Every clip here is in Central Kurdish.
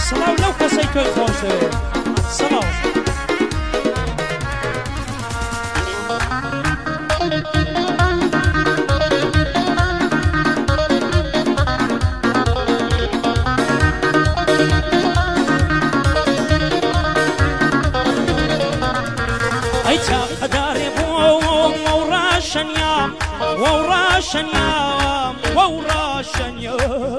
سڵاو لەو کەسەی تۆی خۆش دەوێت سڵاو ئەی چاقەدارێ بۆ وەڕاشەنیام وەڕاشەنیام وەڕاشەنیام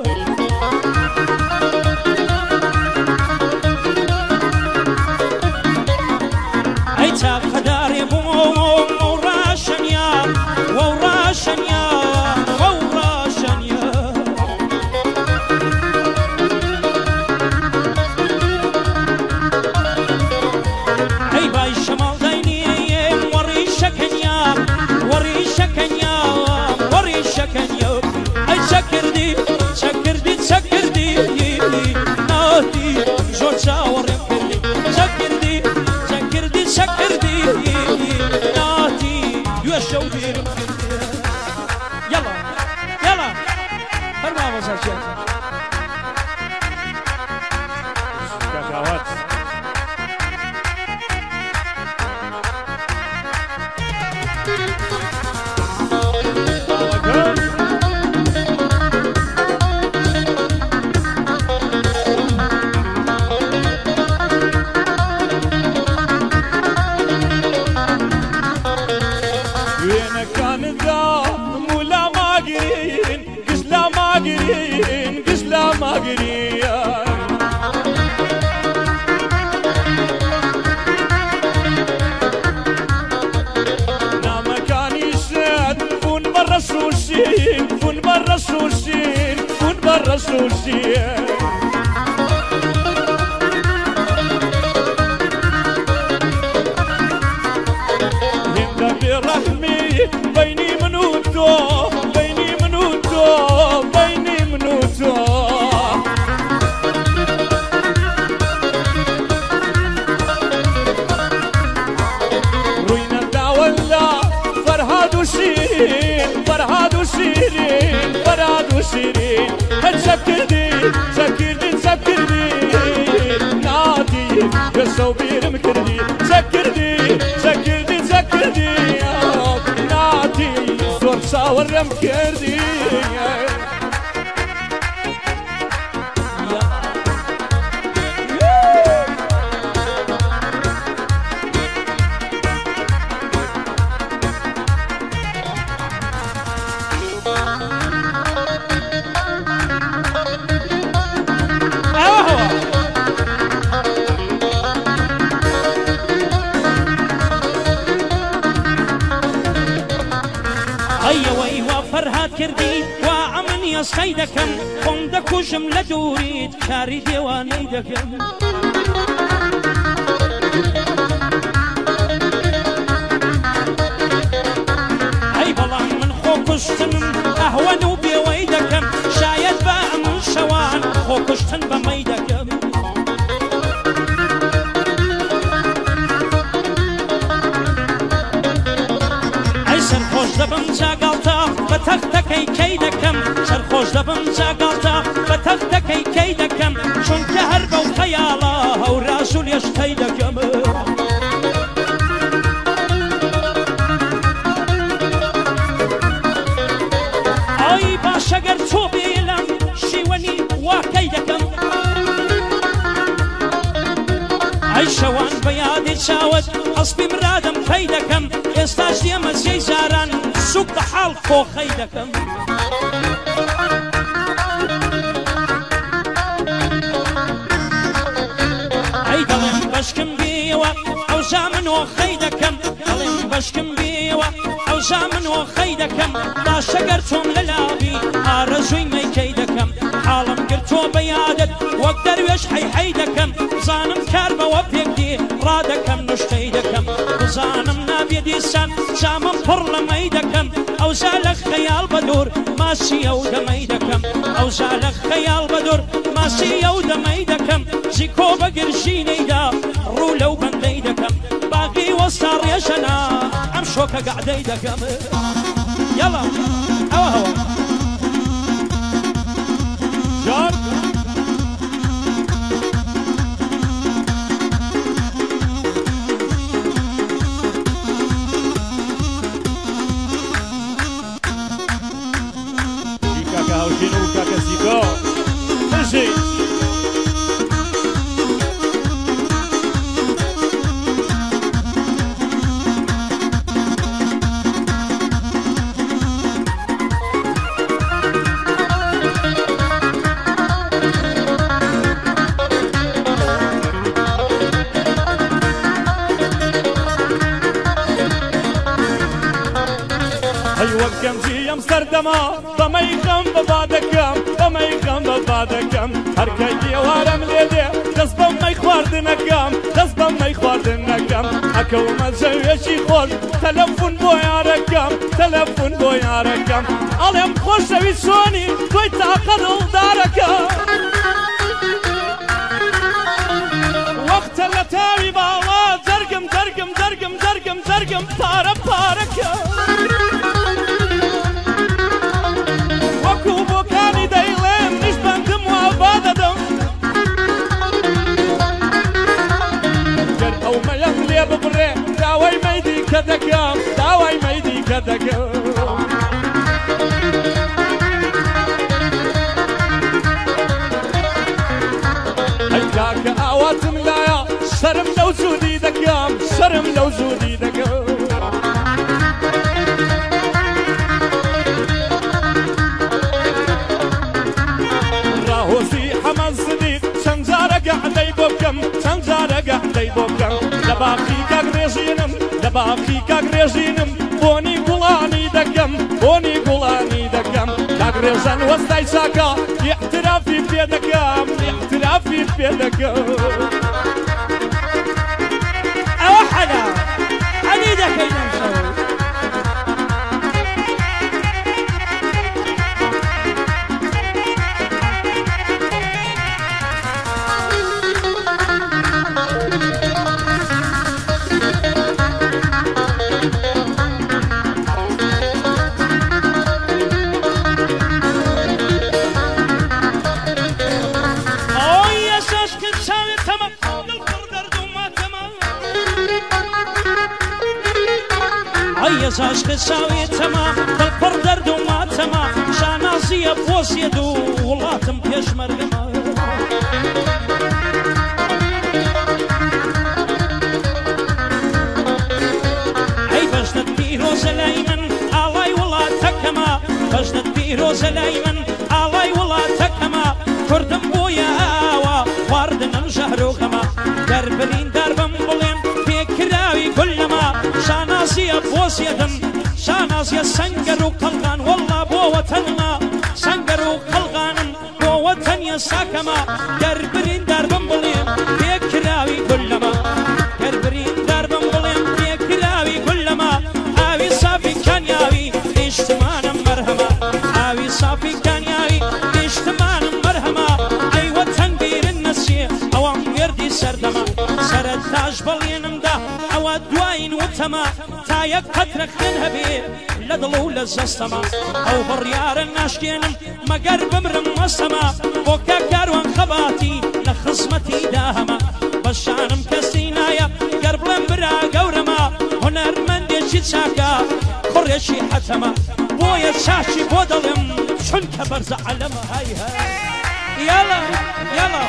ئەی چاقەدارێ بۆ وەڕاشەنیام وەڕاشەنیام وەڕاشەنیام ئەی بای شەماڵ داینێم وەڕیشەکەنیام وەڕیشەکەنیام وەڕیشەکەنیام ئەی چەکردی چەکردی چەکردی ناتی زۆر چاوەڕێم کردی چەکردی چەکردی چەکردی ناتی دوێ شەو بیرم کردی یەڵا یەڵا فەرما بەسەر بيني من وتو بيني من وتو بيني من وتو روينا داولا فرهاد وشيرين فرهاد وشيرين فرهاد وشيرين هتشكردي شكردي شكردي نادي يسو بيرم كردي شكردي شكردي شكردي زور شاورم کردی فرهاد کردی و ئەمنی ئەسخەی دەکەم خۆم دەکوژم لە دووریت کاری دێوانەی دەکەم ئەی بەڵام من خۆ کوشتنم ئەهوەن و بێوەی دەکەم شاید بە ئەمن شەوان خۆ کوشتن بەمەی دەکەم ئەی سەرخۆش دەبم جاگاڵتا بە تەختەکەی کەی دەکەم سەرخۆش دەبم جاگاڵتا بە تەختەکەی کەی دەکەم چونکە هەر بەو خەیاڵە هەوراز و لێشتەی دەکەم ئەی باشەگەر چۆ بێلەم شیوەنی واکەی دەکەم ئەی شەوان بە یادی چاوت ئەسپی مرادم پەی دەکەم ئێستاش دێمە جێی جاران سوک بە حاڵ کۆخەی دەکەم ئەی دەڵێم بەشکم بێوە ئەوژا من وەخەی دەکەم دەڵێم بەشکم بێوە ئەوژا من وەخەی دەکەم باشەگەر چۆم لە لابی ئارەزووی مەیکەی دەکەم حاڵم گرتۆ بە یادت وەک دەروێش حەیحەی دەکەم زانم کار بەوە پێک دێ ڕادەکەم نوشتەی دەکەم بزانم نابێ دیسان جامم پڕ لەمەی دەکەم ئەوژا لە خەیاڵ بە دوور ماسی ئەو دەمەی دەکەم ئەوژا لە خەیاڵ بە دوور ماسی ئەو دەمەی دەکەم زیکۆ بە گرژینەیدا ڕوو لەو بەندەی دەکەم باقی وەستا ڕێژەنا ئەم شۆکە گەعدەی دەکەم یەڵا ئەوە هەوە سەردەما بەمەی خەم بەبا دەکەم بەمەی خەم بەبا دەکەم هەرکە دیێوارەم لێ دێ دەست بەمەی خواردنەکەم دەست بەمەی خواردنەکەم ئەکەومە زەوێکی خۆش تەلەفۆن بۆ یارەکەم تەلەفۆن بۆ یارەکەم ئەڵێم خۆشەوی چۆنی تۆی تاقە دڵدارەکەم وەختە لە تاوی باوە جەرگم جەرگم جەرگم جەرگم جەرگم پارە پارەکە وەکو بۆکانی دەیڵێم نیش بەندم و ئاوا دەدەم گەر ئەو مەلەم لێ ببڕێ داوای مەیدی کە دەکەم داوای مەیدی کە دەکەم ئەی کاکە ئاواتم لایە سرم لەو زودی دەکەم سرم لەو زودی دەکەم ڕاهۆزی حەمە زدیق چەند جارە گەعدەی بۆ بکەم چەند جارە گەعدەی بۆ بکەم لە باخی کاگرێژینم لە باخی کاگرێژینم بۆنی گوڵانی دەکەم بۆنی گوڵانی دەکەم کاگرێژان وەستای چاکە ئیحترافی پێ دەکەم ئیحترافی پێ دەکەم ئەوە حەلا ئەنی دەکەین ئەمشەو عشق ساویتەما دڵپڕ دەرد و ماتەما شانازیە بۆزیەد و وڵاتم پێشمەرگەما ئەی بەشتت پیرۆزە لای من ئاڵای وڵاتەکەما بەشتت پیرۆزە لای من ئاڵای وڵاتەکەما کوردم بۆیە ئاوا خواردنم ژەهر و غەما گەر بریندار بم بڵێن پێکراوی گولەما شانازیە بۆزیەدم شانازیە سەنگەر و قەڵغان وەڵا بۆ وەتەنما سەنگەر و قەڵغانم بۆ وەتەنیە ساکەما گەر بریندار بم بڵێن پێکراوی گولەما گەر بریندار بم بڵێن پێکراوی گولەما ئاوی سافی کانیاوی نیشتمانم مەرهەما ئاوی سافی کانیاوی نیشتمانم مەرهەما ئەی وەتەن بیرن نەسیێ ئەوەم وێردی سەردەما سەرەتاش بەڵێنمدا ئەوە دوایین وتەما تا یەک قەترە خوێن هەبێ لە دڵ و لە زەستەما ئەو بڕیارە ناشکێنم مەگەر بمرم وەسەما بۆ کە کاروان خەباتی لە خزمەتی داهەما بەشانم کەسی نایە گەر بڵێم برا گەورەما هونەرمەندێکی چاکە کوڕێکی حەتەما بۆیە چاچی بۆ دەڵێم چونکە بەرزە عەلەمە های های یاڵا یاڵا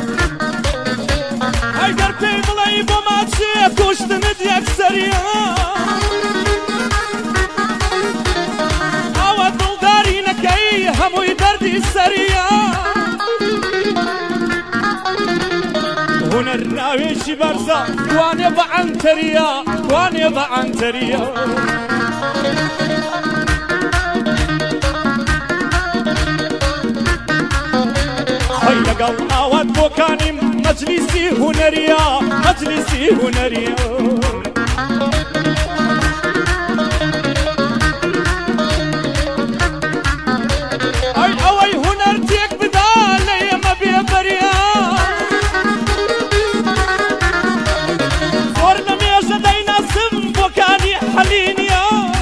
Haydar pey bڵێ بۆ ماچێ کوشتنت یەکسەریە هەردی سەریا هونەر ناوێکی بەرزە توانێ بە ئەنتەریا توانێ بە ئەنتەریا هەی لەگەڵ ئاوات بۆکانیم مەجلیسی هونەریا مەجلیسی هونەریا ئەی ئەوەی هونەر تێک بدا لە ئێمە بێبەریا زۆر نەمێژە دەیناسم بۆکانی حەلینیا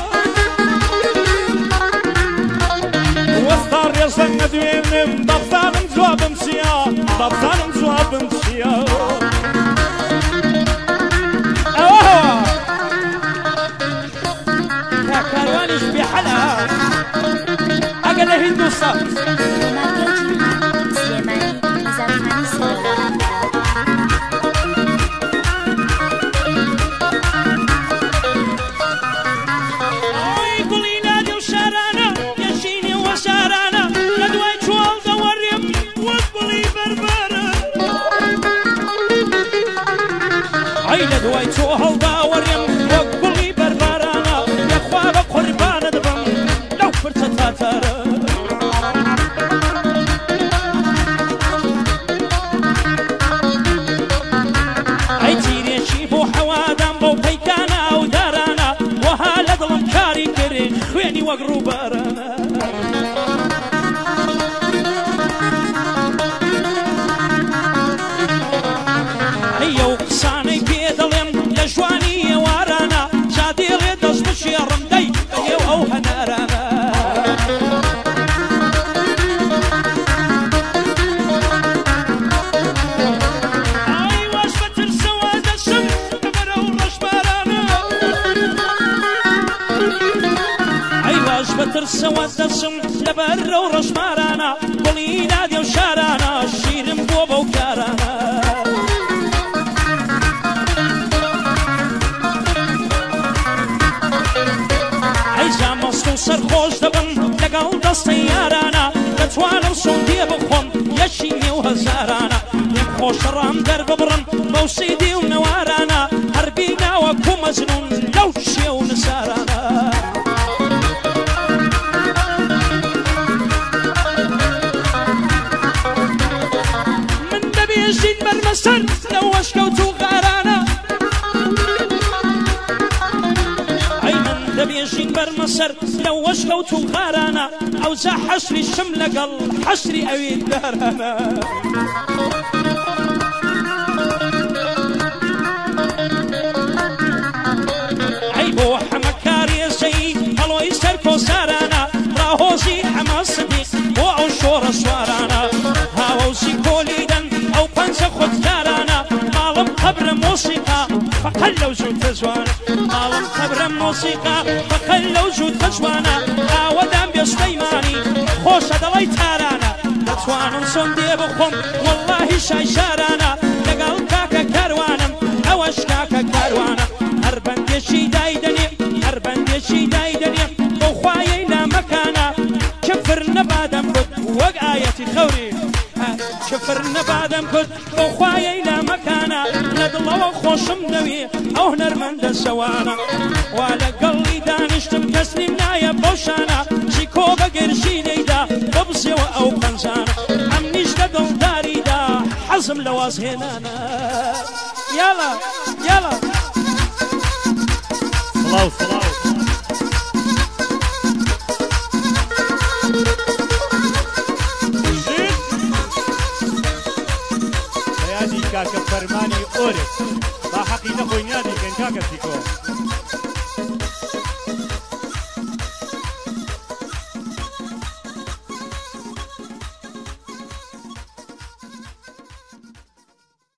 وەستا ڕێژە نەدوێنم بەبزانم جوابم چییە بەبزانم جوابم چییە کاروانیش بێحەلە ئەگە لە هیندوستان دوای تۆ هەڵداوەڕێم وەک گوڵی بەربارانە یەخوا بە قوربانە دەبم لەو فرچە تاتارە ئەی تیرێکی بۆ حەوادام بەو پەیکانە ئەو دارانە وەها لە دڵم کاری کرێ خوێنی وەک ڕووبارانە ئەیە و قسانەی پێ دەڵێم لە ژوانی ئێوارانە جادێڵێ دەست بشێڕم دەی ئێو ئەو هەنارانە ئای واش بەترسەوە دەچم لەبەرە و ڕەشبارانە ئەی واش بەترسەوە دەچم لەبەرە و ڕەشبارانە گوڵی نادێ و شارانە شیرم بۆ بەو کارانە سەرخۆش دەبم لەگەڵ دەستەی یارانە دەتوانم سۆندێ بخۆم یەکی نێو هەزارانە پێم خۆشە ڕام دەرببڕم بەو سیدی و نەوارانە هەربی ناوە کوو مەجنون لەو شێ و نسارانە من دەبێژین بەرمەسەر لەو وەشکەوت و غارانە دەبێژین بەرمەسەر لەو وەشکەوت و غارانە ئەوجا حەشری شم لەگەڵ حەشری ئەوێ دارانە ئەی بۆ حەمە کارێزەی هەڵۆی سەر کۆسارانە ڕاهۆزی حەمە سدیق بۆ ئەو شۆڕە سوارانە هاوەوزی کۆلیدەن ئەو پەنجە خودکارانە ماڵم قەبرە مۆسیقا فەقەت لەو جووتە جوانە ماڵم قەبرە مۆسیقا فەقەت لەو جووتە جوانە ئاوەدام بێشتەیمانی خۆشە دەڵی تارانە دەتوانم سۆندێ بخۆم وەڵڵاهی شای شارانە لەگەڵ کاکە کاروانم ئەوەش کاکە کاروانە هەر بەندێکی دایدەنێ هەر بەندێکی دایدەنێ بەو خوایەی لامەکانە کفر نەبادەم کرد وەک ئایەتی خەوری کفر نەبادەم کرد بەو خوایەی لامەکانە لە دڵەوە خۆشم دەوێ ئەو هونەرمەندە شەوانە وا لەگەڵی دانیشتم کەسنیم نایە بەو شانە چیکۆ بە گەرژی لێیدا ببزێوە ئەو پەنجانە ئەمنیش لە دڵداریدا حەزم لە وازهێنانە یاڵا یاڵا سڵاو سڵاو کاکە فەرمانی ئۆرێک با حەقی نەخۆی نادیکەن کاکە پیکۆ